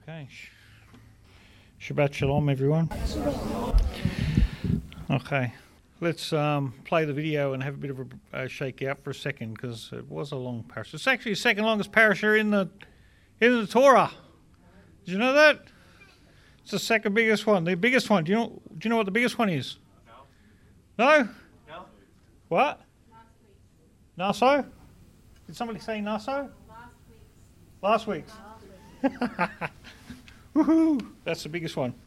Okay. Shabbat Shalom, everyone. Okay. Let's play the video and have a bit of a shake out for a second, because it was a long parasha. It's actually the second longest parasha in the Torah. Did you know that? It's the second biggest one. The biggest one. Do you know what the biggest one is? No? No? What? Naso? Did somebody say Naso? Last week's. Woohoo! That's the biggest one.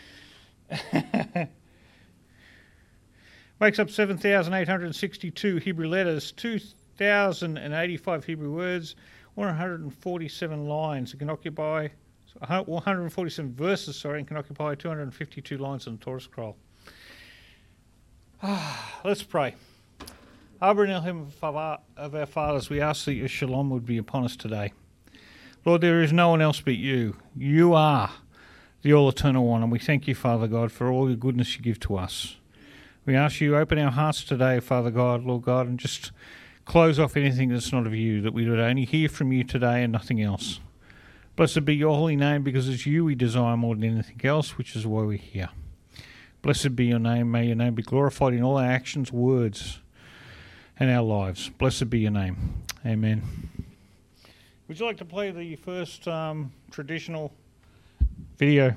Makes up 7,862 Hebrew letters, 2,085 Hebrew words, 147 lines. It can occupy 147 verses, and can occupy 252 lines on the Torah scroll. Let's pray. Abba in Elohim of our fathers, we ask that your shalom would be upon us today. Lord, there is no one else but you. You are the all-eternal one, and we thank you, Father God, for all the goodness you give to us. We ask you to open our hearts today, Father God, Lord God, and just close off anything that's not of you, that we would only hear from you today and nothing else. Blessed be your holy name, because it's you we desire more than anything else, which is why we're here. Blessed be your name. May your name be glorified in all our actions, words, and our lives. Blessed be your name. Amen. Would you like to play the first traditional video?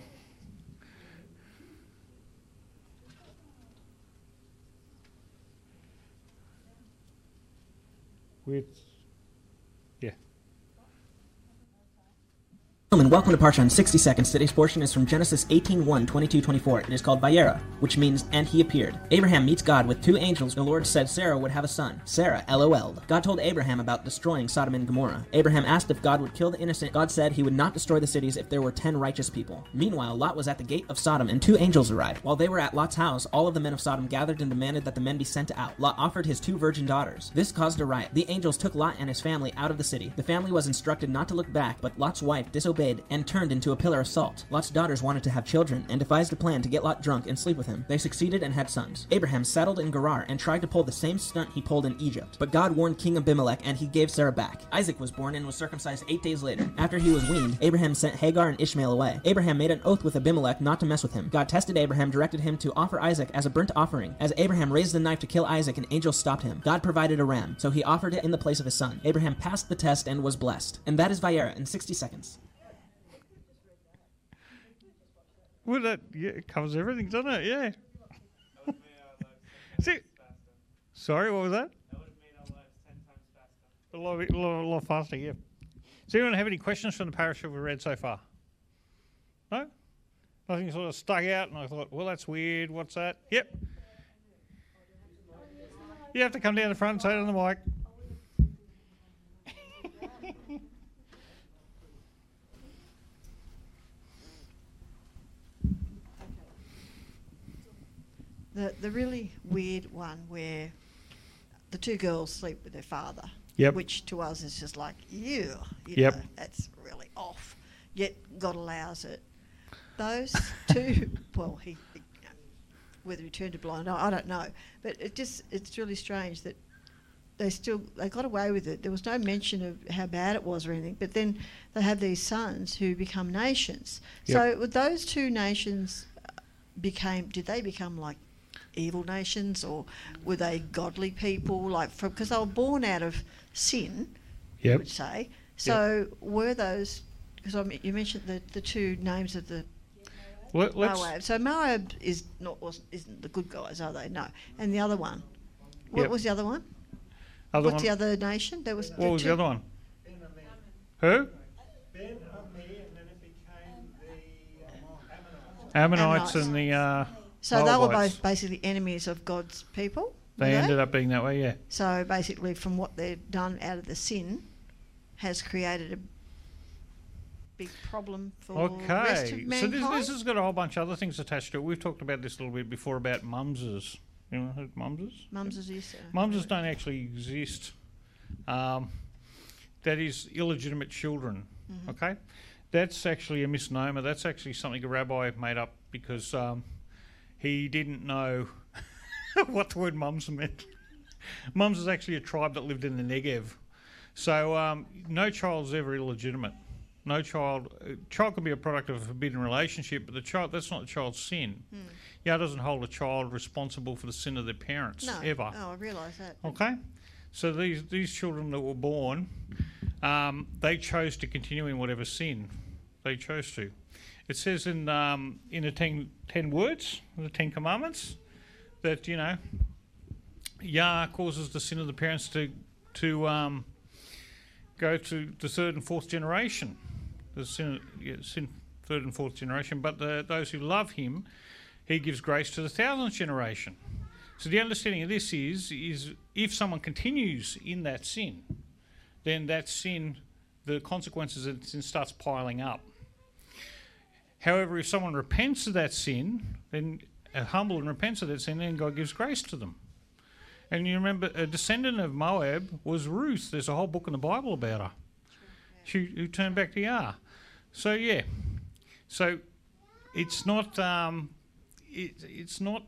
And welcome to Parsha in 60 seconds. Today's portion is from Genesis 18:1, 22-24. It is called Vayera, which means, and he appeared. Abraham meets God with two angels. The Lord said Sarah would have a son. Sarah LOL'd. God told Abraham about destroying Sodom and Gomorrah. Abraham asked if God would kill the innocent. God said he would not destroy the cities if there were 10 righteous people. Meanwhile, Lot was at the gate of Sodom, and two angels arrived. While they were at Lot's house, all of the men of Sodom gathered and demanded that the men be sent out. Lot offered his 2 virgin daughters. This caused a riot. The angels took Lot and his family out of the city. The family was instructed not to look back, but Lot's wife disobeyed and turned into a pillar of salt. Lot's daughters wanted to have children and devised a plan to get Lot drunk and sleep with him. They succeeded and had sons. Abraham settled in Gerar and tried to pull the same stunt he pulled in Egypt. But God warned King Abimelech, and he gave Sarah back. Isaac was born and was circumcised 8 days later. After he was weaned, Abraham sent Hagar and Ishmael away. Abraham made an oath with Abimelech not to mess with him. God tested Abraham, directed him to offer Isaac as a burnt offering. As Abraham raised the knife to kill Isaac, an angel stopped him. God provided a ram, so he offered it in the place of his son. Abraham passed the test and was blessed. And that is Vayera in 60 seconds. Well, it covers everything, doesn't it? Yeah. See, sorry, what was that? That would have made our lives 10 times faster. A lot faster, yeah. Does anyone have any questions from the parasha we read so far? No? Nothing sort of stuck out, and I thought, well, that's weird. What's that? Yep. You have to come down the front and say it on the mic. The really weird one where the 2 girls sleep with their father, which to us is just like, ew, you know, that's really off. Yet God allows it. Those 2, well, whether he turned a blind eye, I don't know, but it's really strange that they got away with it. There was no mention of how bad it was or anything, but then they have these sons who become nations. So with those 2 nations did they become like evil nations, or were they godly people? Because they were born out of sin, you would say. So were those? Because you mentioned the 2 names of the Moab. So Moab isn't the good guys, are they? No. And the other one, what was the other one? What's the other nation? What was the other one? Who? Ben-Ami, and then it became the Ammonites and the So they were both basically enemies of God's people? They ended up being that way, yeah. So basically from what they've done out of the sin has created a big problem for the rest of mankind? So this has got a whole bunch of other things attached to it. We've talked about this a little bit before about mumses. You know what mumses? Mumses, yes. Mumses don't actually exist. That is illegitimate children, okay? That's actually a misnomer. That's actually something a rabbi made up because he didn't know what the word mums meant. Mums is actually a tribe that lived in the Negev. So no child's ever illegitimate. No child. A child can be a product of a forbidden relationship, but that's not the child's sin. Yah doesn't hold a child responsible for the sin of their parents ever. Oh, I realise that. Okay, so these children that were born, they chose to continue in whatever sin they chose to. It says in the 10 words, the 10 commandments, that Yah causes the sin of the parents to go to the third and fourth generation. The sin third and fourth generation, but those who love Him, He gives grace to the 1,000th generation. So the understanding of this is if someone continues in that sin, then that sin, the consequences of that sin starts piling up. However, if someone repents of that sin, then humble and repents of that sin, then God gives grace to them. And you remember, a descendant of Moab was Ruth. There's a whole book in the Bible about her. Who turned back to Yah. So yeah, so it's not it's not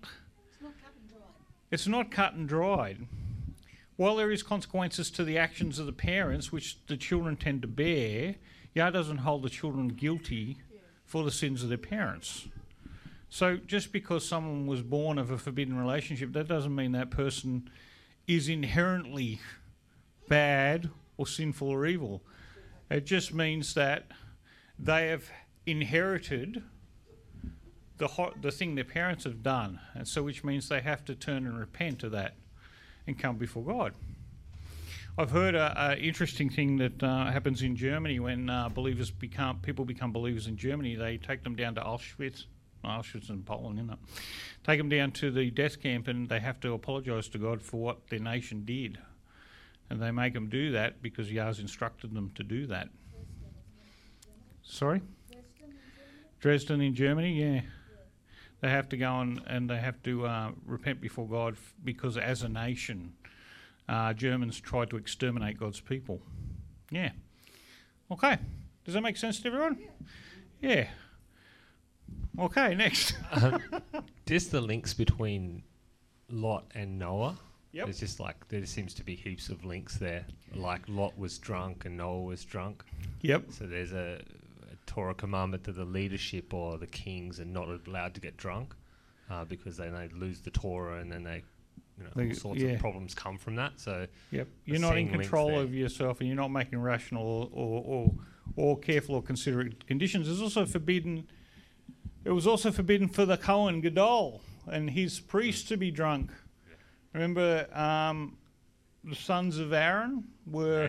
cut and dried. While there is consequences to the actions of the parents, which the children tend to bear, Yah doesn't hold the children guilty for the sins of their parents. So just because someone was born of a forbidden relationship, that doesn't mean that person is inherently bad or sinful or evil. It just means that they have inherited the thing their parents have done, and so which means they have to turn and repent of that and come before God. I've heard an interesting thing that happens in Germany when people become believers in Germany. They take them down to Auschwitz in Poland, isn't it? Take them down to the death camp, and they have to apologise to God for what their nation did. And they make them do that because Yah's instructed them to do that. Sorry? Dresden in Germany, yeah. They have to go and they have to repent before God because as a nation, Germans tried to exterminate God's people. Yeah. Okay. Does that make sense to everyone? Yeah. Okay, next. Just the links between Lot and Noah. Yep. It's just like there seems to be heaps of links there. Like Lot was drunk and Noah was drunk. Yep. So there's a Torah commandment that the leadership or the kings are not allowed to get drunk because then they lose the Torah and then all sorts of problems come from that. So yep, you're not in control of yourself and you're not making rational or careful or considerate conditions. It was also forbidden for the Kohen Gadol and his priests to be drunk. Remember, the sons of Aaron were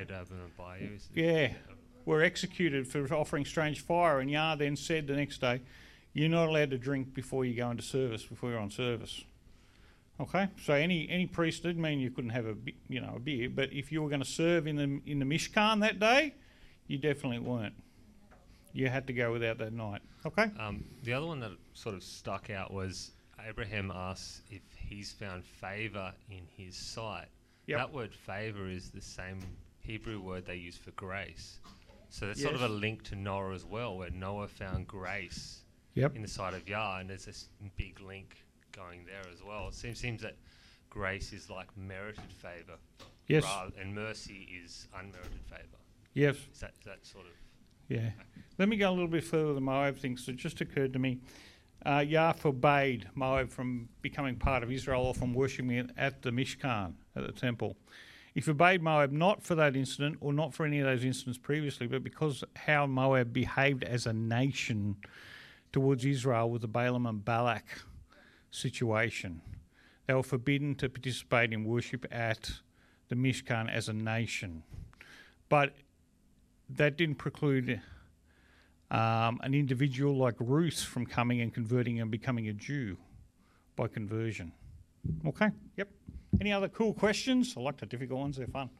executed for offering strange fire, and Yah then said the next day, "You're not allowed to drink before you go into service, before you're on service." Okay, so any priest didn't mean you couldn't have a beer, but if you were going to serve in the Mishkan that day, you definitely weren't. You had to go without that night. Okay. The other one that sort of stuck out was Abraham asks if he's found favour in his sight. Yep. That word favour is the same Hebrew word they use for grace. So that's sort of a link to Noah as well, where Noah found grace in the sight of Yah, and there's this big link going there as well. It seems that grace is like merited favour, and mercy is unmerited favour. Yes. Is that sort of... Yeah. Let me go a little bit further with the Moab thing. So it just occurred to me, Yah forbade Moab from becoming part of Israel or from worshipping at the Mishkan, at the temple. He forbade Moab not for that incident or not for any of those incidents previously, but because how Moab behaved as a nation towards Israel with the Balaam and Balak situation. They were forbidden to participate in worship at the Mishkan as a nation. But that didn't preclude an individual like Ruth from coming and converting and becoming a Jew by conversion. Okay, yep. Any other cool questions? I like the difficult ones, they're fun.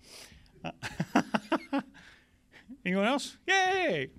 Anyone else? Yay!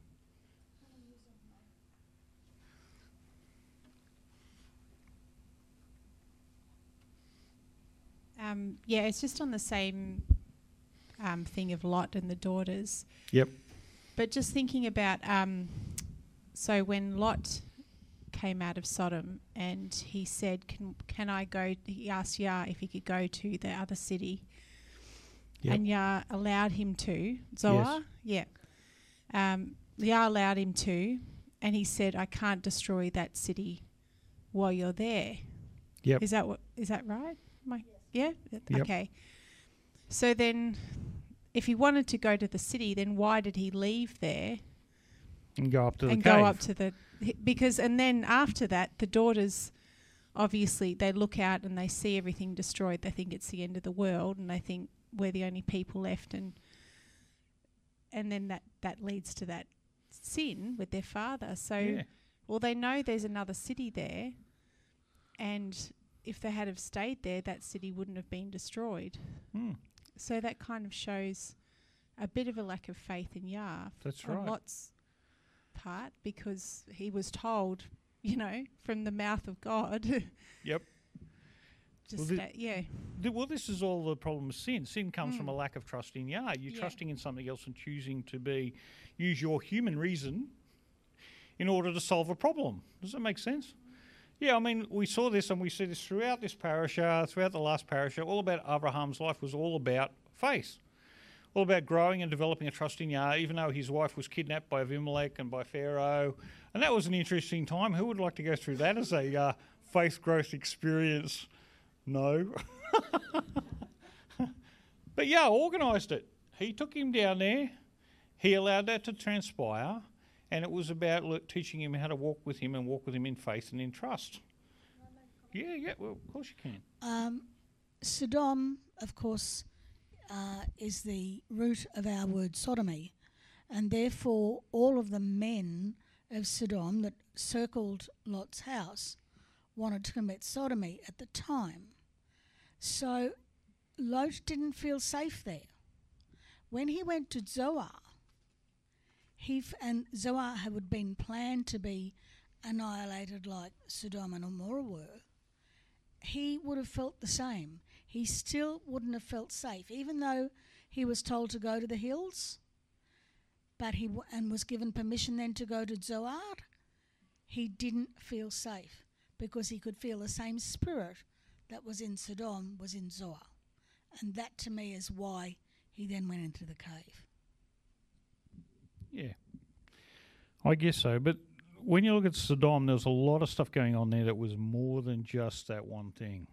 It's just on the same thing of Lot and the daughters. Yep. But just thinking about, so when Lot came out of Sodom and he said, can I go, he asked Yah if he could go to the other city. Yep. And Yah allowed him to. Zoar? Yes. Yeah. Yah allowed him to, and he said, I can't destroy that city while you're there. Yep. Is that right? Yep. Okay. So then, if he wanted to go to the city, then why did he leave there and go up to the and cave? go up to the and then after that, the daughters obviously they look out and they see everything destroyed. They think it's the end of the world, and they think we're the only people left, and then that leads to that sin with their father. So, well, they know there's another city there, and if they had have stayed there, that city wouldn't have been destroyed. So that kind of shows a bit of a lack of faith in Yah. That's on right. Lot's part, because he was told, from the mouth of God. Yep. Well, this is all the problem of sin. Sin comes from a lack of trust in Yah. You're trusting in something else and choosing to use your human reason in order to solve a problem. Does that make sense? Yeah, I mean, we saw this, and we see this throughout this parasha, throughout the last parasha. All about Abraham's life was all about faith, all about growing and developing a trust in Yah, even though his wife was kidnapped by Abimelech and by Pharaoh. And that was an interesting time. Who would like to go through that as a faith growth experience? No. But Yah organised it. He took him down there. He allowed that to transpire. And it was about teaching him how to walk with him and walk with him in faith and in trust. Yeah, well, of course you can. Sodom, of course, is the root of our word sodomy. And therefore, all of the men of Sodom that circled Lot's house wanted to commit sodomy at the time. So Lot didn't feel safe there. When he went to Zoar, and Zoar had been planned to be annihilated like Sodom and Gomorrah were, he would have felt the same. He still wouldn't have felt safe, even though he was told to go to the hills, but and was given permission then to go to Zoar. He didn't feel safe because he could feel the same spirit that was in Sodom was in Zoar. And that to me is why he then went into the cave. Yeah, I guess so. But when you look at Sodom, there was a lot of stuff going on there that was more than just that one thing.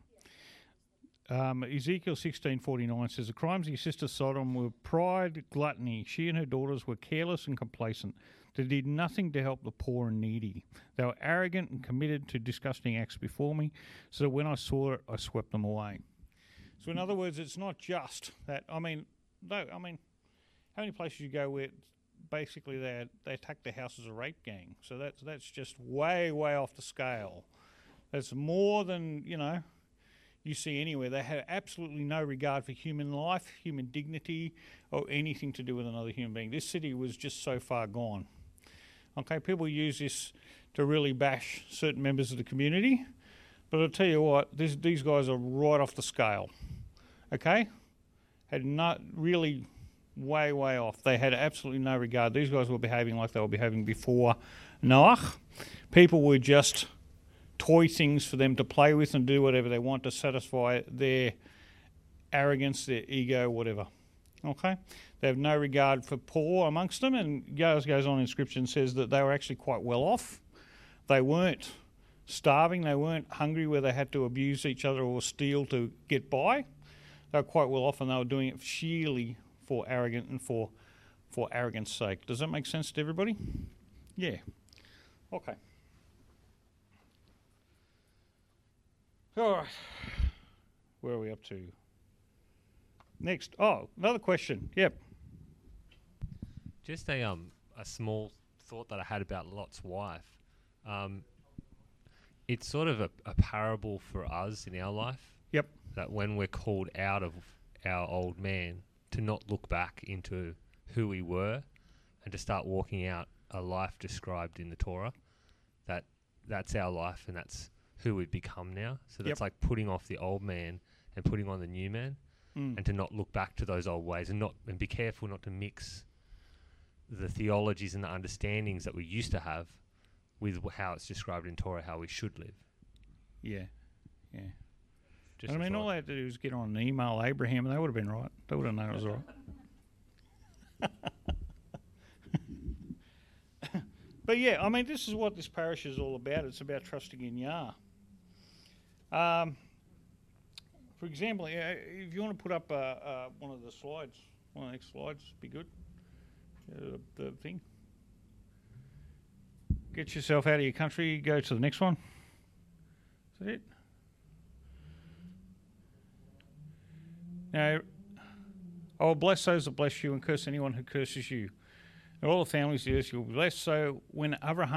Ezekiel 16:49 says, the crimes of your sister Sodom were pride, gluttony. She and her daughters were careless and complacent. They did nothing to help the poor and needy. They were arrogant and committed to disgusting acts before me, so that when I saw it, I swept them away. So in other words, it's not just that. How many places you go where basically they attack the house as a rape gang? So that's just way off the scale. That's more than you see anywhere. They had absolutely no regard for human life, human dignity, or anything to do with another human being. This city was just so far gone. Okay, people use this to really bash certain members of the community, but I'll tell you what, these guys are right off the scale. Okay, had not really way off. They had absolutely no regard. These guys were behaving like they were behaving before Noah. People were just toy things for them to play with and do whatever they want to satisfy their arrogance, their ego, whatever. Okay? They have no regard for poor amongst them, and goes on in Scripture and says that they were actually quite well off. They weren't starving, they weren't hungry where they had to abuse each other or steal to get by. They were quite well off, and they were doing it sheerly for arrogance and for arrogance sake. Does that make sense to everybody? Yeah. Okay. All right. Where are we up to? Next. Oh, another question. Yep. Just a small thought that I had about Lot's wife. It's sort of a parable for us in our life. Yep. That when we're called out of our old man, to not look back into who we were and to start walking out a life described in the Torah. That's our life and that's who we've become now. So that's like putting off the old man and putting on the new man, and to not look back to those old ways and be careful not to mix the theologies and the understandings that we used to have with how it's described in Torah, how we should live. Yeah. Just all they had to do was get on an email Abraham, and they would have been right. They would have known it was right. But yeah, I mean, this is what this parish is all about. It's about trusting in Yah. For example, if you want to put up one of the slides, one of the next slides, be good. The thing. Get yourself out of your country. Go to the next one. Is that it? Now, I will bless those that bless you and curse anyone who curses you. And all the families of the earth you will be blessed. So when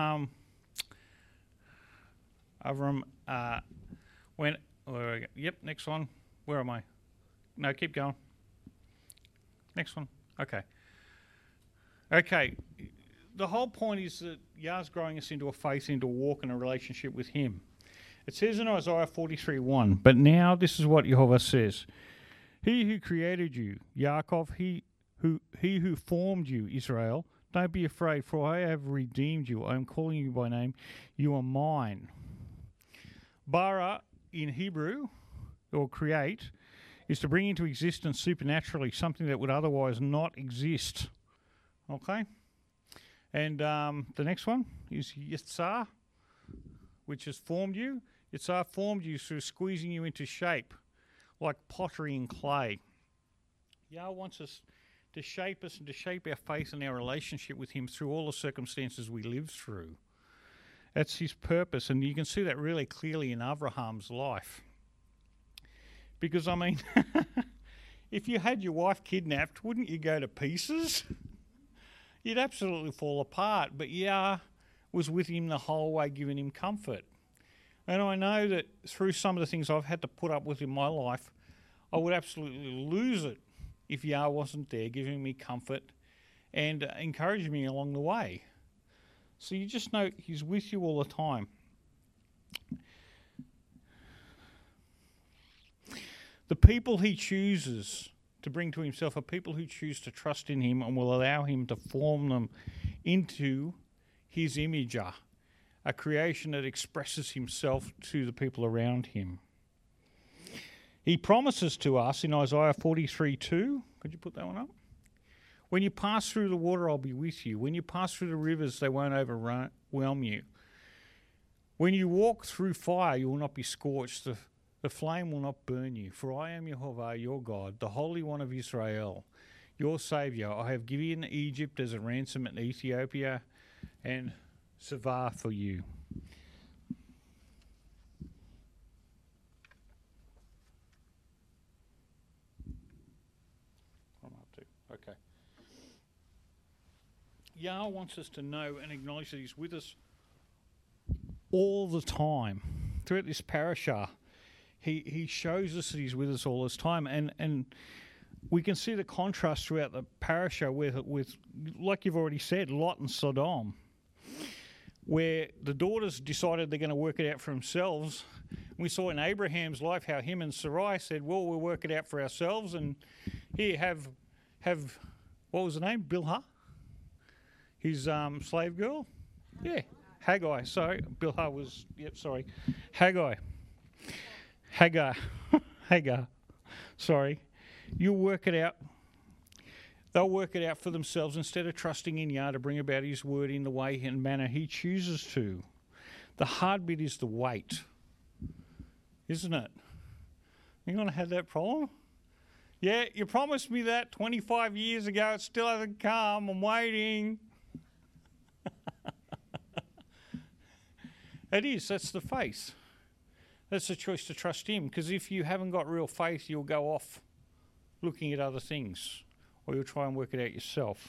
next one. Where am I? No, keep going. Next one. Okay. The whole point is that Yah's growing us into a faith, into a walk and a relationship with Him. It says in Isaiah 43:1, but now this is what Jehovah says. He who created you, Yaakov, he who formed you, Israel, don't be afraid, for I have redeemed you. I am calling you by name. You are mine. Bara in Hebrew, or create, is to bring into existence supernaturally something that would otherwise not exist. Okay? And the next one is Yitzhar, which has formed you. Yitzhar formed you through squeezing you into shape, like pottery and clay. Yah wants us to shape us and to shape our faith and our relationship with Him through all the circumstances we live through. That's His purpose, and you can see that really clearly in Abraham's life. Because, I mean, if you had your wife kidnapped, wouldn't you go to pieces? You'd absolutely fall apart. But Yah was with him the whole way, giving him comfort. And I know that through some of the things I've had to put up with in my life, I would absolutely lose it if Yah wasn't there, giving me comfort and encouraging me along the way. So you just know He's with you all the time. The people He chooses to bring to Himself are people who choose to trust in Him and will allow Him to form them into His image, a creation that expresses Himself to the people around Him. He promises to us in Isaiah 43:2, could you put that one up? When you pass through the water, I'll be with you. When you pass through the rivers, they won't overwhelm you. When you walk through fire, you will not be scorched. The flame will not burn you. For I am Jehovah, your God, the Holy One of Israel, your Saviour. I have given Egypt as a ransom and Ethiopia and Seba for you. Okay. Yah wants us to know and acknowledge that He's with us all the time. Throughout this parasha, He shows us that He's with us all this time. And we can see the contrast throughout the parasha with, like you've already said, Lot and Sodom, where the daughters decided they're going to work it out for themselves. We saw in Abraham's life how him and Sarai said, well, we'll work it out for ourselves, and here have what was the name? Bilhah? His slave girl? Yeah, Haggai. Sorry, Bilhah was, Haggai. Hagar. Sorry. You'll work it out. They'll work it out for themselves instead of trusting in Yah to bring about His word in the way and manner He chooses to. The hard bit is the wait, isn't it? You're going to have that problem? Yeah, you promised me that 25 years ago. It still hasn't come. I'm waiting. It is. That's the faith. That's the choice to trust Him. Because if you haven't got real faith, you'll go off looking at other things, or you'll try and work it out yourself.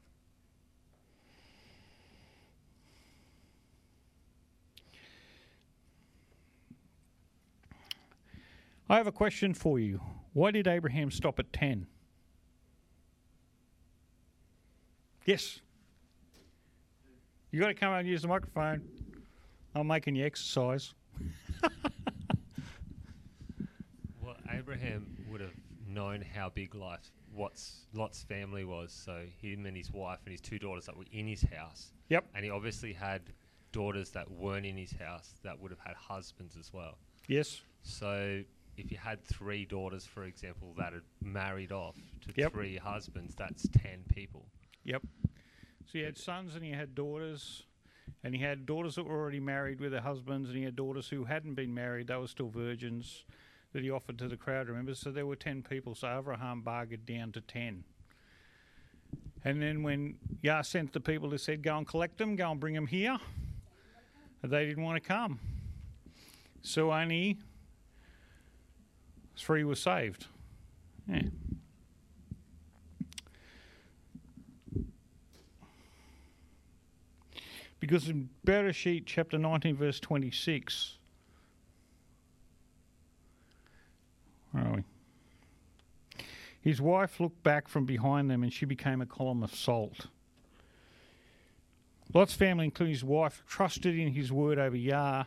I have a question for you. Why did Abraham stop at 10? Yes. You got to come out and use the microphone. I'm making you exercise. Well, Abraham would have known how big Lot's family was. So him and his wife and his two daughters that were in his house. Yep. And he obviously had daughters that weren't in his house that would have had husbands as well. Yes. So if you had 3 daughters, for example, that had married off to 3 husbands, that's 10 people. Yep. So you had sons and you had daughters. And he had daughters that were already married with their husbands, and he had daughters who hadn't been married, they were still virgins, that he offered to the crowd, remember? So there were 10 people, so Abraham bargained down to 10. And then when Yah sent the people that said, go and collect them, go and bring them here, they didn't want to come. So only 3 were saved. Yeah. Because in Bereshit chapter 19 verse 26, where are we? His wife looked back from behind them and she became a column of salt. Lot's family, including his wife, trusted in his word over Yah.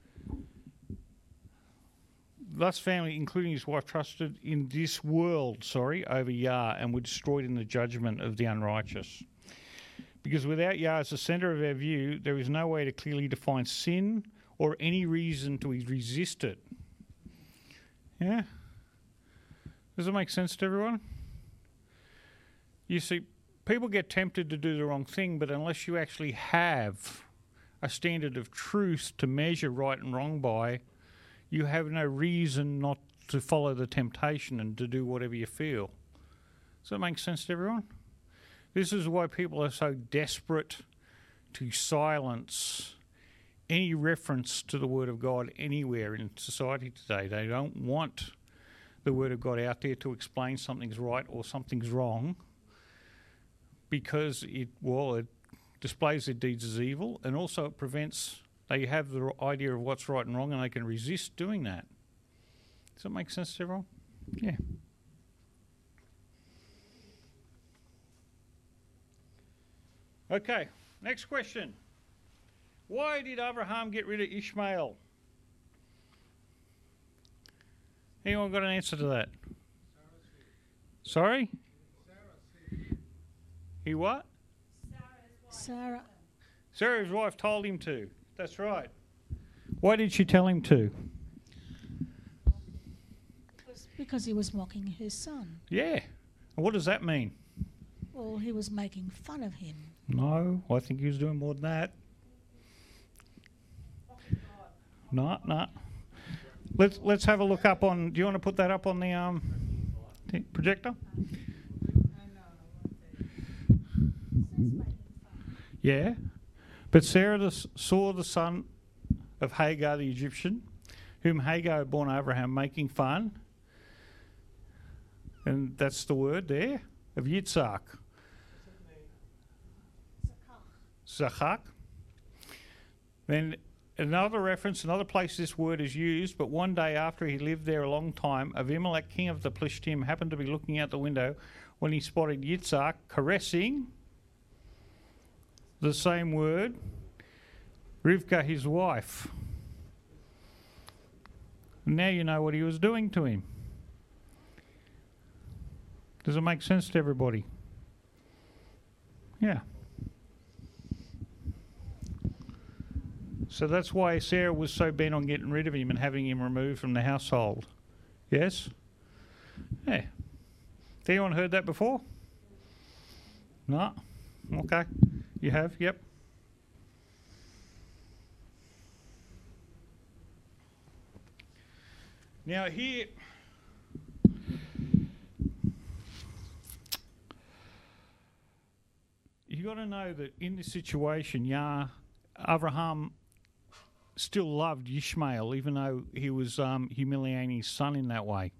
Lot's family, including his wife, trusted in this world, over Yah, and were destroyed in the judgment of the unrighteous. Because without Yah as the centre of our view, there is no way to clearly define sin or any reason to resist it. Yeah? Does it make sense to everyone? You see, people get tempted to do the wrong thing, but unless you actually have a standard of truth to measure right and wrong by, you have no reason not to follow the temptation and to do whatever you feel. Does that make sense to everyone? This is why people are so desperate to silence any reference to the Word of God anywhere in society today. They don't want the Word of God out there to explain something's right or something's wrong, because it displays their deeds as evil, and also it prevents, they have the idea of what's right and wrong and they can resist doing that. Does that make sense to everyone? Yeah. Okay, next question. Why did Abraham get rid of Ishmael? Anyone got an answer to that? Sorry? He what? Sarah. Sarah's wife told him to. That's right. Why did she tell him to? Because he was mocking her son. Yeah. And what does that mean? Well, he was making fun of him. No, I think he was doing more than that. No. Let's have a look up on. Do you want to put that up on the projector? Yeah, but Sarah saw the son of Hagar the Egyptian, whom Hagar had borne Abraham, making fun, and that's the word there, of Yitzhak. Zachak. Then another reference, another place this word is used, but one day after he lived there a long time, Abimelech, king of the Plishtim, happened to be looking out the window when he spotted Yitzhak caressing the same word, Rivkah, his wife. Now you know what he was doing to him. Does it make sense to everybody? Yeah. So that's why Sarah was so bent on getting rid of him and having him removed from the household. Yes? Yeah. Has anyone heard that before? No? Okay. You have? Yep. Now here, you got to know that in this situation, Abraham still loved Ishmael, even though he was humiliating his son in that way.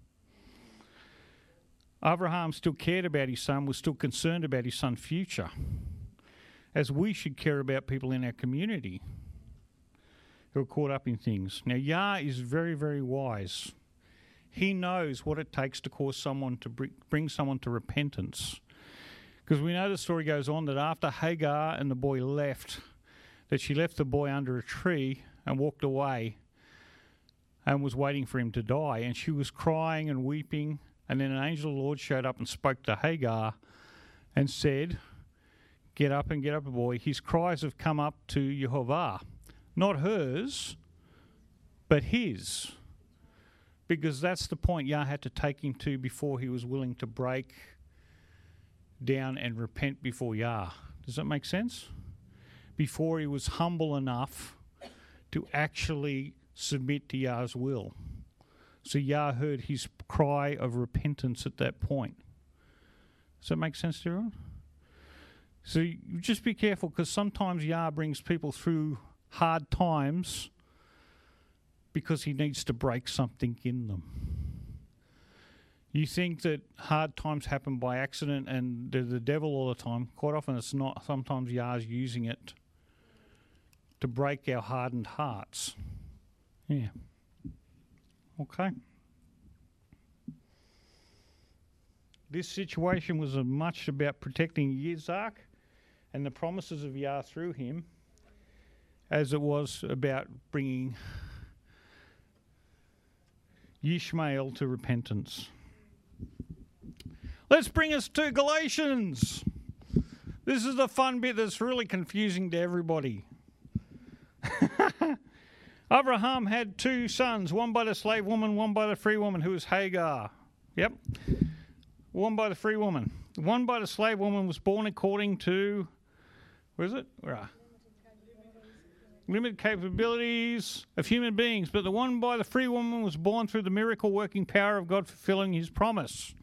Abraham still cared about his son, was still concerned about his son's future, as we should care about people in our community who are caught up in things. Now, Yah is very, very wise. He knows what it takes to cause someone to bring someone to repentance. Because we know the story goes on that after Hagar and the boy left, that she left the boy under a tree and walked away and was waiting for him to die. And she was crying and weeping. And then an angel of the Lord showed up and spoke to Hagar and said, get up, boy. His cries have come up to Yehovah. Not hers, but his. Because that's the point Yah had to take him to before he was willing to break down and repent before Yah. Does that make sense? before he was humble enough to actually submit to Yah's will. So Yah heard his cry of repentance at that point. Does that make sense to everyone? So you just be careful, because sometimes Yah brings people through hard times because he needs to break something in them. You think that hard times happen by accident and they're the devil all the time. Quite often it's not. Sometimes Yah's using it to break our hardened hearts. Yeah. Okay. This situation was as much about protecting Yitzhak and the promises of Yah through him as it was about bringing Ishmael to repentance. Let's bring us to Galatians. This is the fun bit that's really confusing to everybody. Abraham had 2 sons, one by the slave woman, one by the free woman, who was Hagar. Yep. One by the free woman. One by the slave woman was born according to, where is it? Limited capabilities of human beings, but the one by the free woman was born through the miracle working power of God fulfilling his promise.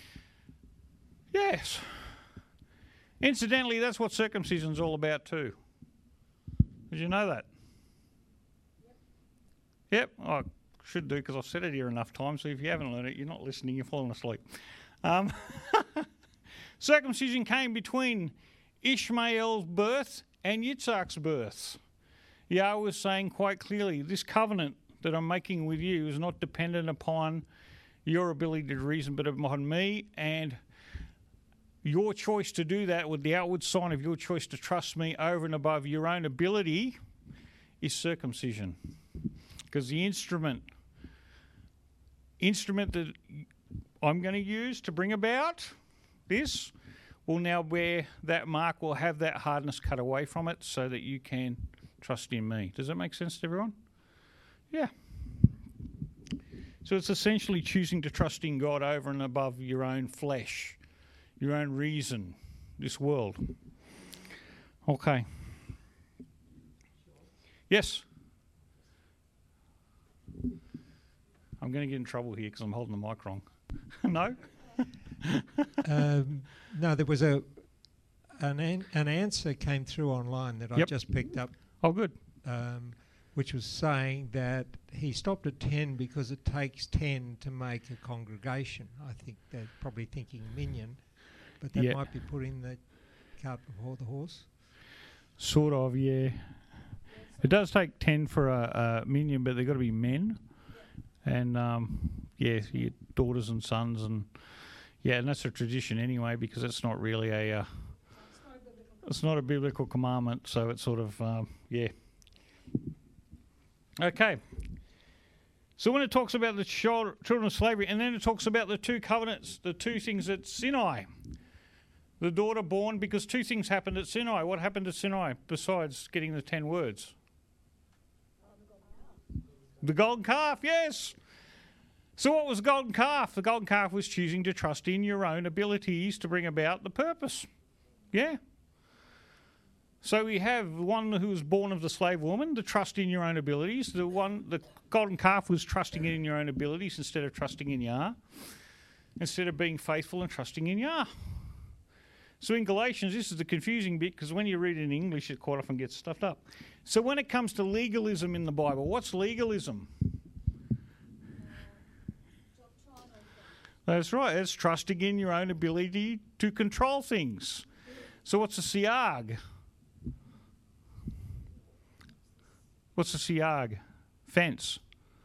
Yes. Incidentally, that's what circumcision's all about too. Did you know that? Yep. I should do, because I've said it here enough times, so if you haven't learned it, you're not listening, you're falling asleep. Circumcision came between Ishmael's birth and Yitzhak's birth. Yah was saying quite clearly, this covenant that I'm making with you is not dependent upon your ability to reason, but upon me, and your choice to do that, with the outward sign of your choice to trust me over and above your own ability, is circumcision. Because the instrument that I'm going to use to bring about this will now bear that mark, will have that hardness cut away from it so that you can trust in me. Does that make sense to everyone? Yeah. So it's essentially choosing to trust in God over and above your own flesh, your own reason, this world. Okay. Yes? I'm going to get in trouble here because I'm holding the mic wrong. No? No, there was an answer came through online that I just picked up. Oh, good. Which was saying that he stopped at 10 because it takes 10 to make a congregation. I think they're probably thinking minyan, but that might be putting the cart before the horse. Sort of, yeah. It does take 10 for a minyan, but they've got to be men. And, your daughters and sons. And that's a tradition anyway, because it's not really it's not a biblical commandment, so it's sort of, Okay. So when it talks about the children of slavery, and then it talks about the 2 covenants, the 2 things at Sinai. The daughter born, because 2 things happened at Sinai. What happened at Sinai besides getting the 10 words? The golden calf, yes. So what was the golden calf? The golden calf was choosing to trust in your own abilities to bring about the purpose. Yeah. So we have one who was born of the slave woman, the trust in your own abilities. The golden calf was trusting in your own abilities instead of trusting in Yah, instead of being faithful and trusting in Yah. So in Galatians, this is the confusing bit, because when you read it in English, it quite often gets stuffed up. So when it comes to legalism in the Bible, what's legalism? That's right, it's trusting in your own ability to control things. So what's a siag? What's a siag? Fence.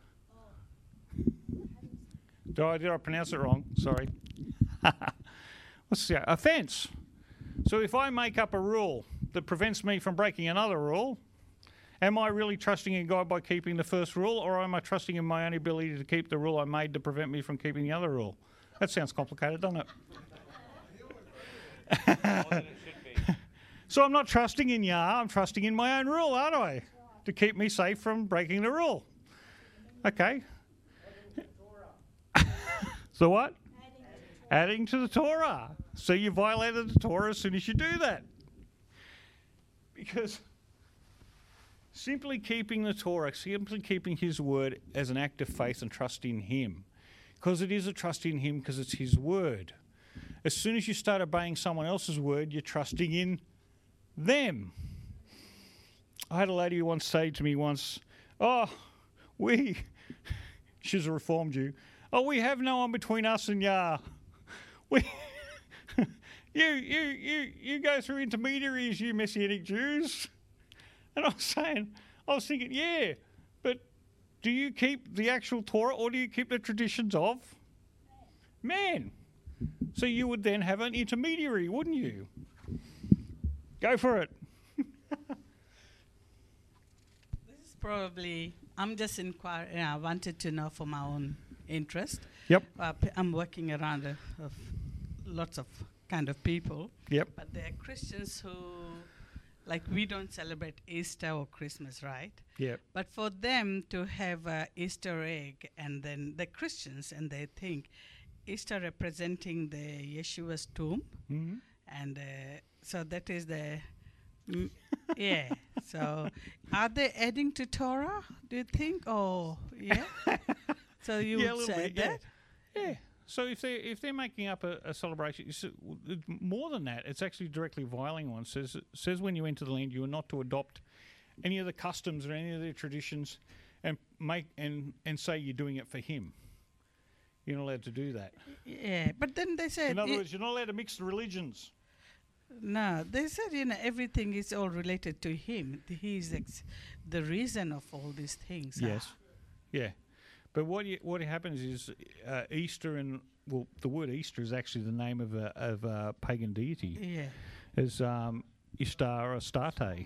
Did I pronounce it wrong? Sorry. What's a siag? A fence. So if I make up a rule that prevents me from breaking another rule, am I really trusting in God by keeping the first rule, or am I trusting in my own ability to keep the rule I made to prevent me from keeping the other rule? That sounds complicated, doesn't it? So I'm not trusting in Yah, I'm trusting in my own rule, aren't I? To keep me safe from breaking the rule. Okay. So what? Adding to the Torah. So you violated the Torah as soon as you do that. Because Simply keeping the Torah, simply keeping his word as an act of faith and trust in him. Because it is a trust in him because it's his word. As soon as you start obeying someone else's word, you're trusting in them. I had a lady who once say to me once, she's a Reformed Jew, we have no one between us and Yah. You go through intermediaries, you Messianic Jews. And I was thinking, yeah, but do you keep the actual Torah or do you keep the traditions of man? So you would then have an intermediary, wouldn't you? Go for it. This is probably, I'm just inquiring, I wanted to know for my own interest. Yep. I'm working around lots of kind of people. Yep. But there are Christians who, like, we don't celebrate Easter or Christmas, right? Yep. But for them to have an Easter egg, and then the Christians, and they think Easter representing the Yeshua's tomb, mm-hmm. and so that is the, yeah. So are they adding to Torah, do you think? Oh, yeah. So you would say bit, that? Yeah. So if they're making up a celebration, more than that, it's actually directly violating one. It says when you enter the land, you are not to adopt any of the customs or any of their traditions, and say you're doing it for him. You're not allowed to do that. Yeah, but then they said... In other words, you're not allowed to mix the religions. No, they said, everything is all related to him. He's the reason of all these things. Yes. Yeah. But what happens is Easter, and the word Easter is actually the name of a pagan deity. Yeah. Is Ishtar or Astarte.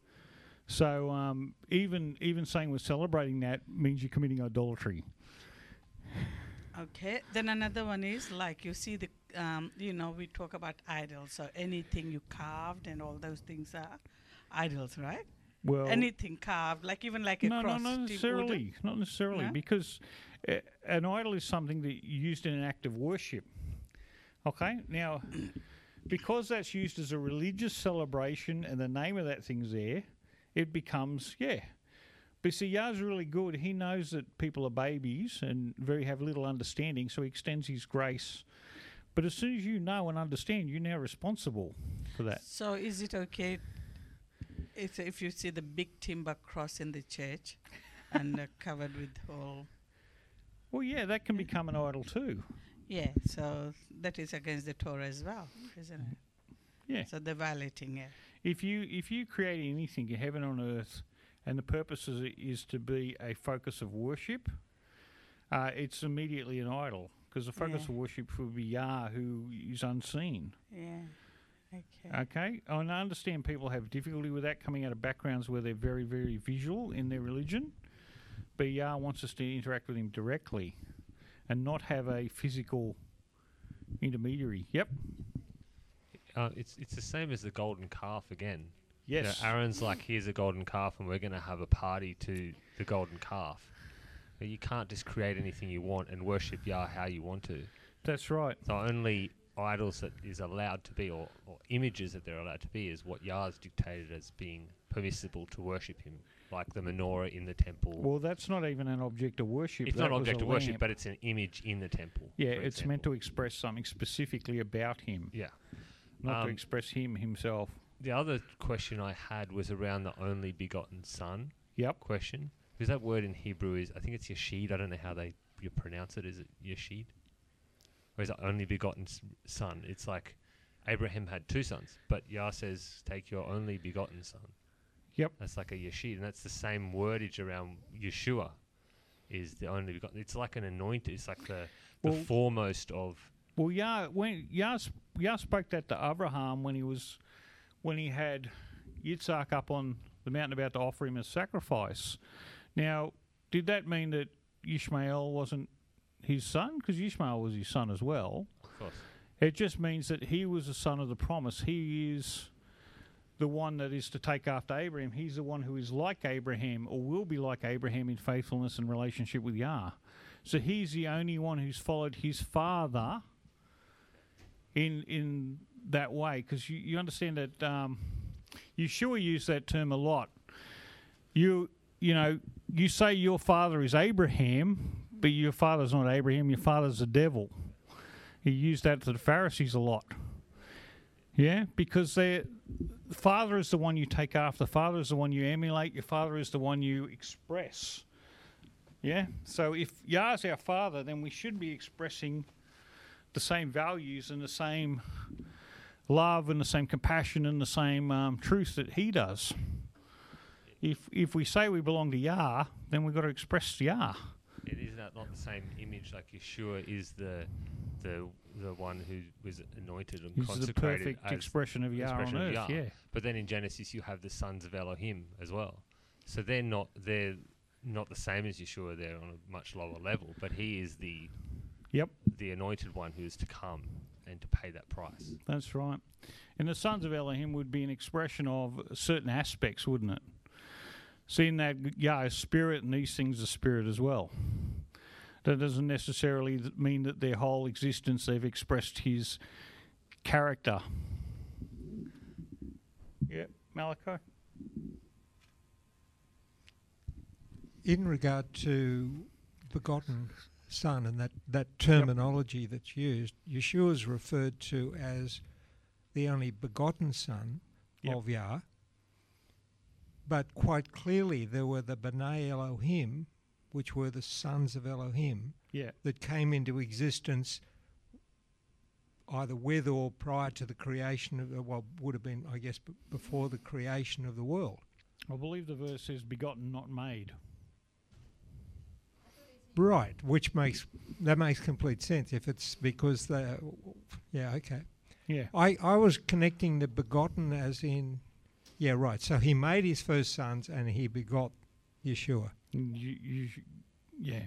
So even saying we're celebrating that means you're committing idolatry. Okay. Then another one is, like, you see the we talk about idols. So anything you carved and all those things are idols, right? Well, anything carved, like even like a cross. No, not necessarily. Not necessarily, no? Because an idol is something that used in an act of worship. Okay? Now, because that's used as a religious celebration and the name of that thing's there, it becomes, But see, Yah's really good. He knows that people are babies and have little understanding, so he extends his grace. But as soon as you know and understand, you're now responsible for that. So is it okay if you see the big timber cross in the church and covered with all... Well, yeah, that can become an idol too. Yeah, so that is against the Torah as well, isn't it? Yeah. So they're violating it. If you create anything in heaven on earth and the purpose is to be a focus of worship, it's immediately an idol, because the focus of worship would be Yah, who is unseen. Yeah. Okay. I understand people have difficulty with that, coming out of backgrounds where they're very, very visual in their religion. But Yah wants us to interact with him directly and not have a physical intermediary. Yep. It's the same as the golden calf again. Yes. Aaron's like, here's a golden calf and we're going to have a party to the golden calf. But you can't just create anything you want and worship Yah how you want to. That's right. The only idols that is allowed to be, or images that they're allowed to be, is what Yah's dictated as being permissible to worship him, like the menorah in the temple. Well, that's not even an object of worship. It's not an object of worship, but it's an image in the temple. Yeah, it's meant to express something specifically about him. Yeah. Not to express him himself. The other question I had was around the only begotten son question. Because that word in Hebrew is, I think it's Yeshid. I don't know how you pronounce it. Is it Yeshid? Or is it only begotten son? It's like Abraham had two sons, but Yah says, take your only begotten son. Yep. That's like a Yeshid, and that's the same wordage around Yeshua, is the only begotten. It's like an anointed. It's like the foremost of... Well, Yah spoke that to Abraham when he had Yitzhak up on the mountain about to offer him a sacrifice. Now, did that mean that Ishmael wasn't his son? Because Ishmael was his son as well. Of course. It just means that he was the son of the promise. He is the one that is to take after Abraham. He's the one who is like Abraham, or will be like Abraham in faithfulness and relationship with Yah. So he's the only one who's followed his father in that way. Because you understand that Yeshua used that term a lot. You say your father is Abraham, but your father's not Abraham, your father's the devil. He used that to the Pharisees a lot. Yeah, because the father is the one you take after, the father is the one you emulate, your father is the one you express. Yeah, so if Yah's our father, then we should be expressing the same values and the same love and the same compassion and the same truth that he does. If we say we belong to Yah, then we've got to express Yah. It is not the same image. Like Yeshua is the one who was anointed and He's consecrated. The perfect expression of Yah on earth. Yeah. But then in Genesis you have the sons of Elohim as well. So they're not the same as Yeshua. They're on a much lower level. But he is the anointed one who is to come and to pay that price. That's right. And the sons of Elohim would be an expression of certain aspects, wouldn't it? Seeing that Yah is spirit and these things are spirit as well. That doesn't necessarily mean that their whole existence they've expressed his character. Yeah, Malachi? In regard to begotten son and that terminology that's used, Yeshua is referred to as the only begotten son of Yah. But quite clearly there were the B'nai Elohim, which were the sons of Elohim, that came into existence either with or prior to the creation of, would have been, I guess, before the creation of the world. I believe the verse says begotten, not made. Right, which makes complete sense if it's because they, okay. Yeah. I was connecting the begotten as in, yeah, right. So he made his first sons and he begot Yeshua. Yeah.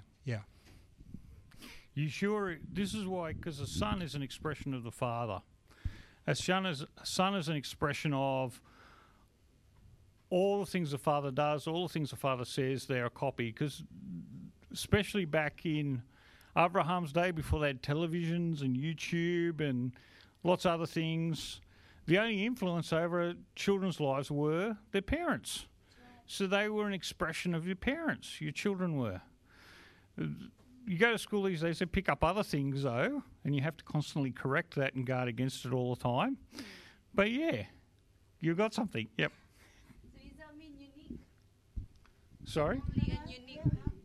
Yeshua, this is why, because the son is an expression of the father. A son is an expression of all the things the father does, all the things the father says, they're a copy. Because especially back in Abraham's day, before they had televisions and YouTube and lots of other things, the only influence over children's lives were their parents. So they were an expression of your parents, your children were. You go to school these days, they pick up other things though, and you have to constantly correct that and guard against it all the time. But yeah, you got something, yep. So does that mean unique? Sorry? Only a unique.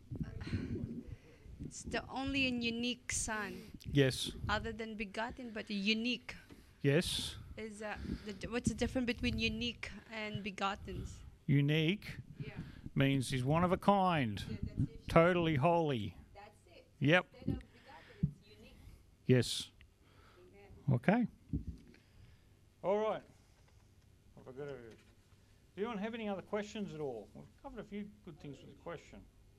It's the only and unique son. Yes. Other than begotten, but unique. Yes. Is what's the difference between unique and begottens? Unique means he's one of a kind, totally holy. That's it. Yep. Instead of begotten, it's unique. Yes. Amen. Okay. All right. Do anyone have any other questions at all? We've covered a few good things with the question.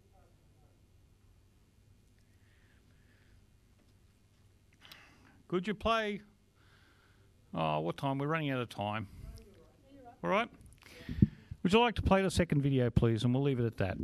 Could you play? Oh, what time? We're running out of time. All right. Would you like to play the second video, please? And we'll leave it at that.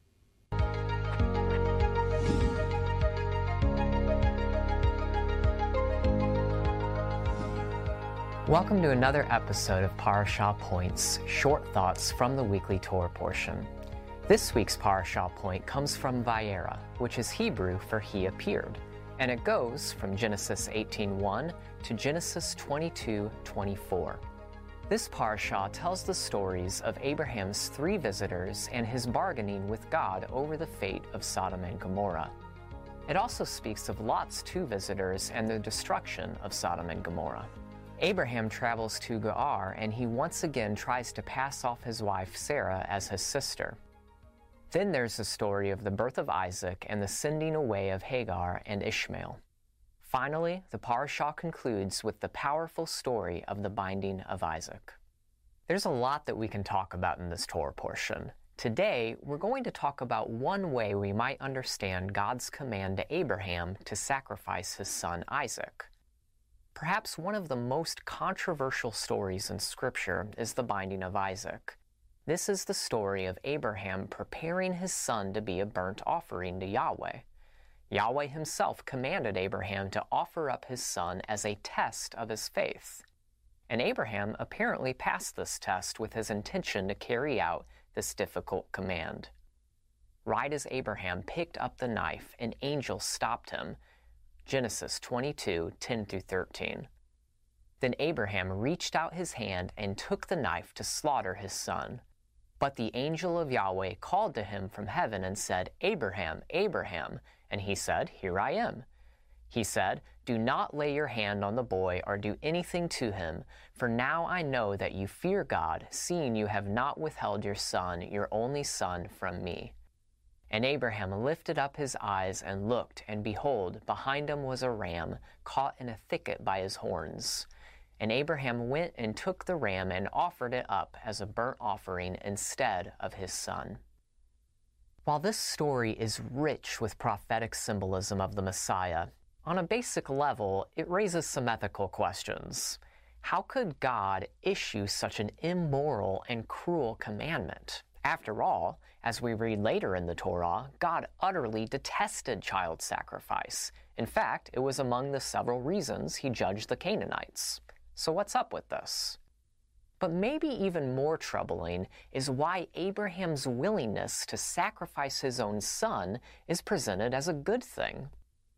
Welcome to another episode of Parashah Points, short thoughts from the weekly Torah portion. This week's Parashah point comes from Vayera, which is Hebrew for He Appeared, and it goes from Genesis 18:1 to Genesis 22:24. This parashah tells the stories of Abraham's 3 visitors and his bargaining with God over the fate of Sodom and Gomorrah. It also speaks of Lot's 2 visitors and the destruction of Sodom and Gomorrah. Abraham travels to Gerar and he once again tries to pass off his wife Sarah as his sister. Then there's the story of the birth of Isaac and the sending away of Hagar and Ishmael. Finally, the parashah concludes with the powerful story of the binding of Isaac. There's a lot that we can talk about in this Torah portion. Today, we're going to talk about one way we might understand God's command to Abraham to sacrifice his son Isaac. Perhaps one of the most controversial stories in Scripture is the binding of Isaac. This is the story of Abraham preparing his son to be a burnt offering to Yahweh. Yahweh himself commanded Abraham to offer up his son as a test of his faith. And Abraham apparently passed this test with his intention to carry out this difficult command. Right as Abraham picked up the knife, an angel stopped him. Genesis 22:10-13. Then Abraham reached out his hand and took the knife to slaughter his son. But the angel of Yahweh called to him from heaven and said, Abraham, Abraham. And he said, Here I am. He said, Do not lay your hand on the boy or do anything to him, for now I know that you fear God, seeing you have not withheld your son, your only son, from me. And Abraham lifted up his eyes and looked, and behold, behind him was a ram, caught in a thicket by his horns. And Abraham went and took the ram and offered it up as a burnt offering instead of his son. While this story is rich with prophetic symbolism of the Messiah, on a basic level, it raises some ethical questions. How could God issue such an immoral and cruel commandment? After all, as we read later in the Torah, God utterly detested child sacrifice. In fact, it was among the several reasons he judged the Canaanites. So what's up with this? But maybe even more troubling is why Abraham's willingness to sacrifice his own son is presented as a good thing.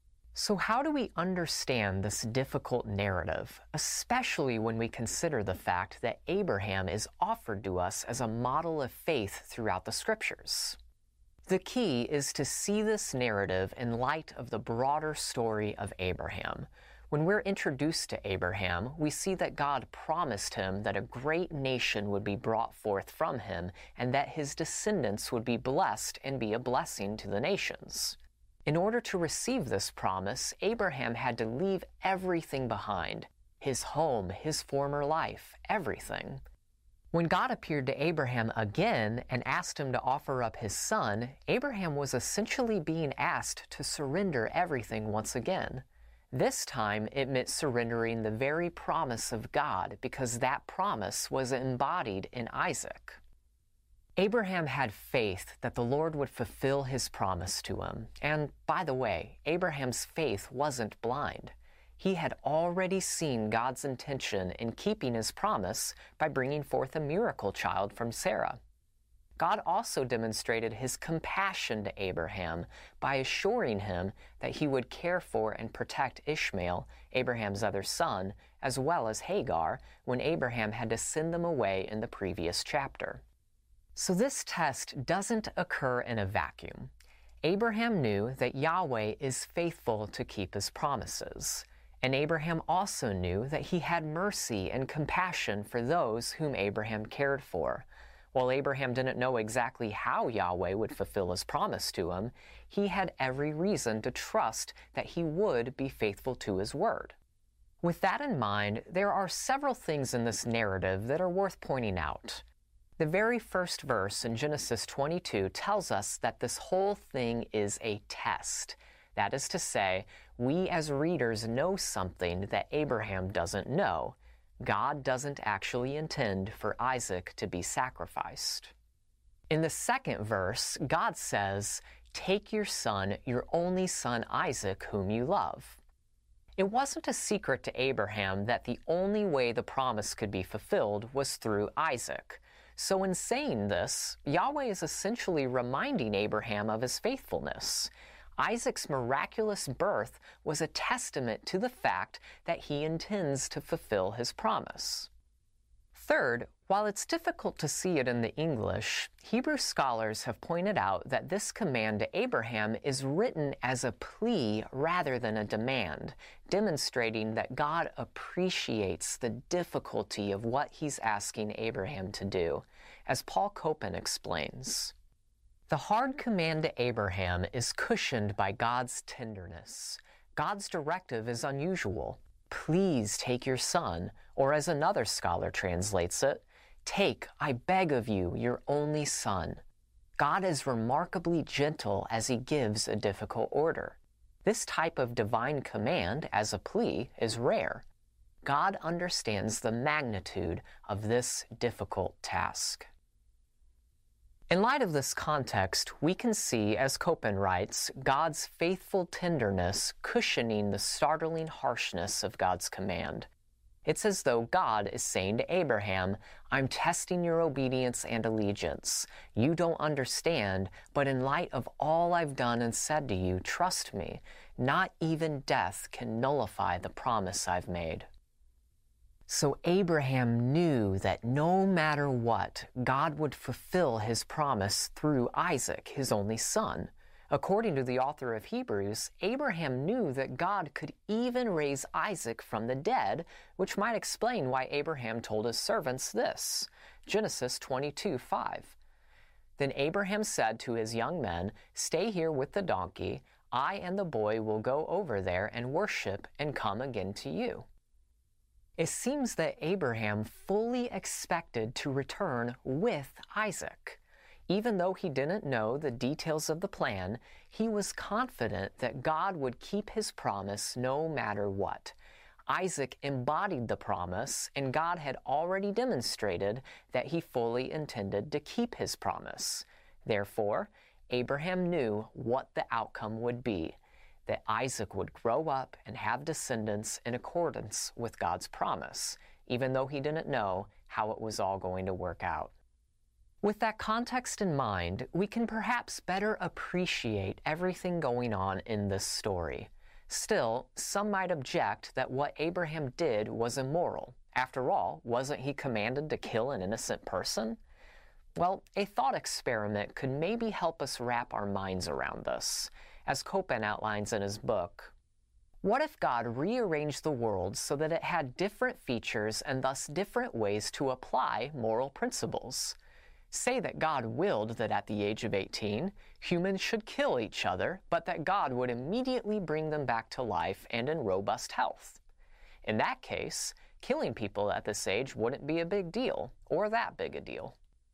So how do we understand this difficult narrative, especially when we consider the fact that Abraham is offered to us as a model of faith throughout the Scriptures? The key is to see this narrative in light of the broader story of Abraham. When we're introduced to Abraham, we see that God promised him that a great nation would be brought forth from him and that his descendants would be blessed and be a blessing to the nations. In order to receive this promise, Abraham had to leave everything behind, his home, his former life, everything. When God appeared to Abraham again and asked him to offer up his son, Abraham was essentially being asked to surrender everything once again. This time, it meant surrendering the very promise of God because that promise was embodied in Isaac. Abraham had faith that the Lord would fulfill his promise to him. And by the way, Abraham's faith wasn't blind. He had already seen God's intention in keeping his promise by bringing forth a miracle child from Sarah. God also demonstrated his compassion to Abraham by assuring him that he would care for and protect Ishmael, Abraham's other son, as well as Hagar, when Abraham had to send them away in the previous chapter. So this test doesn't occur in a vacuum. Abraham knew that Yahweh is faithful to keep his promises. And Abraham also knew that he had mercy and compassion for those whom Abraham cared for. While Abraham didn't know exactly how Yahweh would fulfill his promise to him, he had every reason to trust that he would be faithful to his word. With that in mind, there are several things in this narrative that are worth pointing out. The very first verse in Genesis 22 tells us that this whole thing is a test. That is to say, we as readers know something that Abraham doesn't know. God doesn't actually intend for Isaac to be sacrificed. In the second verse, God says, "Take your son, your only son Isaac, whom you love." It wasn't a secret to Abraham that the only way the promise could be fulfilled was through Isaac. So in saying this, Yahweh is essentially reminding Abraham of his faithfulness. Isaac's miraculous birth was a testament to the fact that he intends to fulfill his promise. Third, while it's difficult to see it in the English, Hebrew scholars have pointed out that this command to Abraham is written as a plea rather than a demand, demonstrating that God appreciates the difficulty of what he's asking Abraham to do, as Paul Copan explains. The hard command to Abraham is cushioned by God's tenderness. God's directive is unusual. Please take your son, or as another scholar translates it, take, I beg of you, your only son. God is remarkably gentle as he gives a difficult order. This type of divine command, as a plea, is rare. God understands the magnitude of this difficult task. In light of this context, we can see, as Copan writes, God's faithful tenderness cushioning the startling harshness of God's command. It's as though God is saying to Abraham, I'm testing your obedience and allegiance. You don't understand, but in light of all I've done and said to you, trust me, not even death can nullify the promise I've made. So Abraham knew that no matter what, God would fulfill his promise through Isaac, his only son. According to the author of Hebrews, Abraham knew that God could even raise Isaac from the dead, which might explain why Abraham told his servants this. Genesis 22:5. Then Abraham said to his young men, "Stay here with the donkey. I and the boy will go over there and worship and come again to you." It seems that Abraham fully expected to return with Isaac. Even though he didn't know the details of the plan, he was confident that God would keep his promise no matter what. Isaac embodied the promise, and God had already demonstrated that he fully intended to keep his promise. Therefore, Abraham knew what the outcome would be, that Isaac would grow up and have descendants in accordance with God's promise, even though he didn't know how it was all going to work out. With that context in mind, we can perhaps better appreciate everything going on in this story. Still, some might object that what Abraham did was immoral. After all, wasn't he commanded to kill an innocent person? Well, a thought experiment could maybe help us wrap our minds around this. As Copan outlines in his book, what if God rearranged the world so that it had different features and thus different ways to apply moral principles? Say that God willed that at the age of 18, humans should kill each other, but that God would immediately bring them back to life and in robust health. In that case, killing people at this age wouldn't be a big deal, or that big a deal.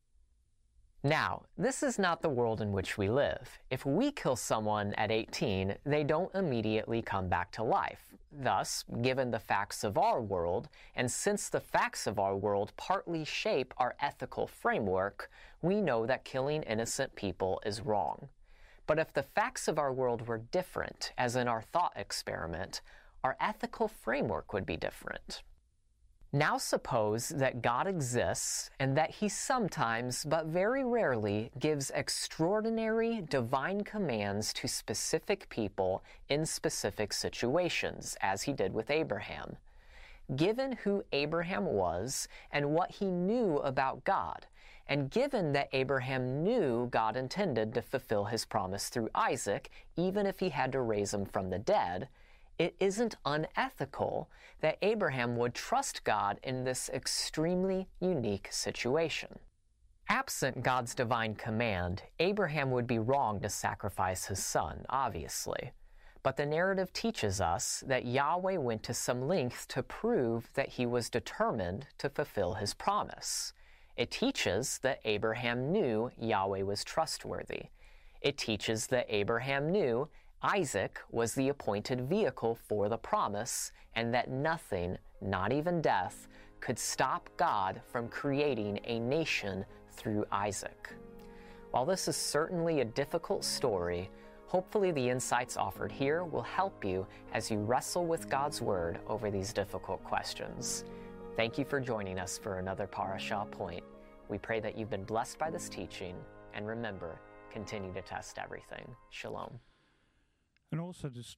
Now, this is not the world in which we live. If we kill someone at 18, they don't immediately come back to life. Thus, given the facts of our world, and since the facts of our world partly shape our ethical framework, we know that killing innocent people is wrong. But if the facts of our world were different, as in our thought experiment, our ethical framework would be different. Now suppose that God exists and that he sometimes, but very rarely, gives extraordinary divine commands to specific people in specific situations, as he did with Abraham. Given who Abraham was and what he knew about God, and given that Abraham knew God intended to fulfill his promise through Isaac, even if he had to raise him from the dead, it isn't unethical that Abraham would trust God in this extremely unique situation. Absent God's divine command, Abraham would be wrong to sacrifice his son, obviously. But the narrative teaches us that Yahweh went to some length to prove that he was determined to fulfill his promise. It teaches that Abraham knew Yahweh was trustworthy. It teaches that Abraham knew Isaac was the appointed vehicle for the promise, and that nothing, not even death, could stop God from creating a nation through Isaac. While this is certainly a difficult story, hopefully the insights offered here will help you as you wrestle with God's Word over these difficult questions. Thank you for joining us for another Parashah Point. We pray that you've been blessed by this teaching, and remember, continue to test everything. Shalom. And also this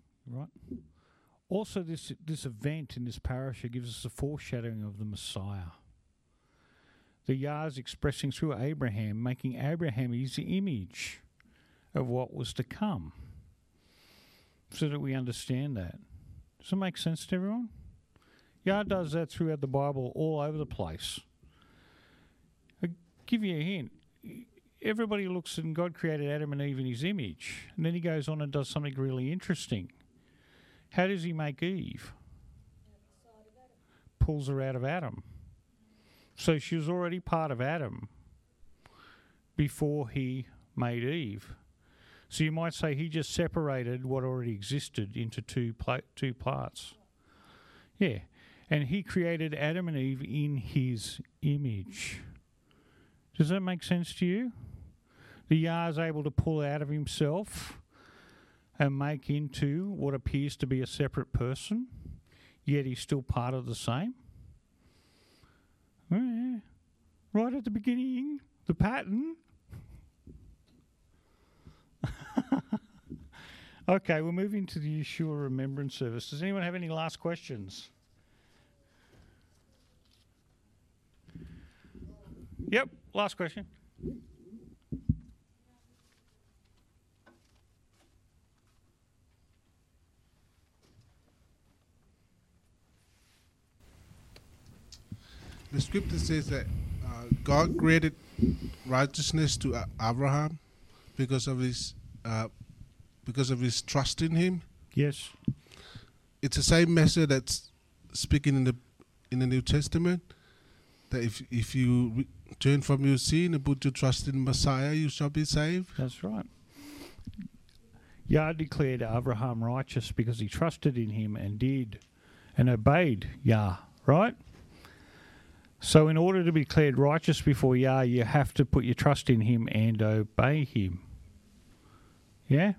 event in this parasha gives us a foreshadowing of the Messiah. The Yah is expressing through Abraham, making Abraham his image of what was to come, so that we understand that. Does it make sense to everyone? Yah does that throughout the Bible all over the place. I'll give you a hint. Everybody looks and God created Adam and Eve in his image. And then he goes on and does something really interesting. How does he make Eve? Pulls her out of Adam. So she was already part of Adam before he made Eve. So you might say he just separated what already existed into two parts. Yeah. And he created Adam and Eve in his image. Does that make sense to you? The Yah is able to pull out of himself and make into what appears to be a separate person, yet he's still part of the same. Yeah. Right at the beginning, the pattern. Okay, we're moving to the Yeshua Remembrance Service. Does anyone have any last questions? Yep, last question. The scripture says that God granted righteousness to Abraham because of his trust in Him. Yes. It's the same message that's speaking in the New Testament. That if you turn from your sin and put your trust in Messiah, you shall be saved. That's right. Yah declared Abraham righteous because he trusted in Him and obeyed Yah. Right. So in order to be declared righteous before Yah, you have to put your trust in Him and obey Him. Yeah?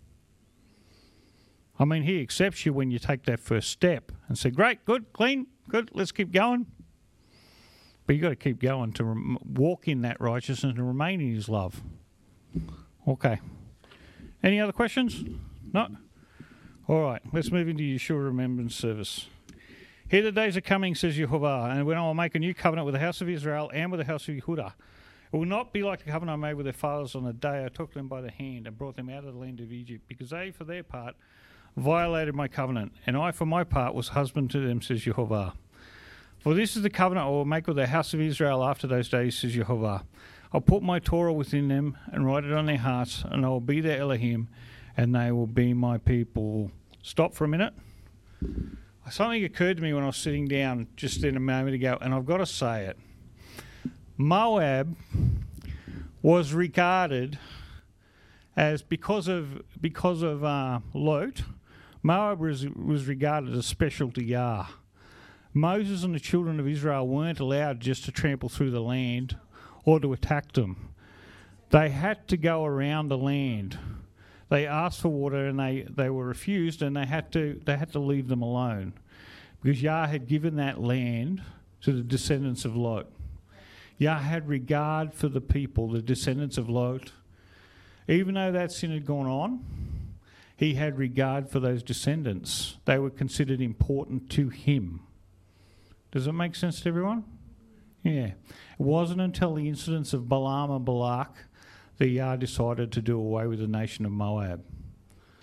I mean, He accepts you when you take that first step and say, great, good, clean, good, let's keep going. But you've got to keep going to walk in that righteousness and remain in His love. Okay. Any other questions? No? All right, let's move into Yeshua Remembrance Service. Here the days are coming, says Yehovah, and when I will make a new covenant with the house of Israel and with the house of Yehudah. It will not be like the covenant I made with their fathers on the day I took them by the hand and brought them out of the land of Egypt, because they, for their part, violated my covenant, and I, for my part, was husband to them, says Yehovah. For this is the covenant I will make with the house of Israel after those days, says Yehovah. I'll put my Torah within them and write it on their hearts, and I will be their Elohim, and they will be my people. Stop for a minute. Something occurred to me when I was sitting down just in a moment ago, and I've got to say it. Moab was regarded as, because of Lot, Moab was regarded as special to Yah. Moses and the children of Israel weren't allowed just to trample through the land or to attack them. They had to go around the land. They asked for water and they were refused, and they had to leave them alone, because Yah had given that land to the descendants of Lot. Yah had regard for the people, the descendants of Lot. Even though that sin had gone on, He had regard for those descendants. They were considered important to Him. Does it make sense to everyone? Yeah. It wasn't until the incidents of Balaam and Balak that Yah decided to do away with the nation of Moab.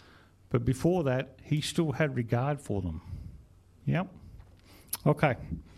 But before that, He still had regard for them. Yep. Okay.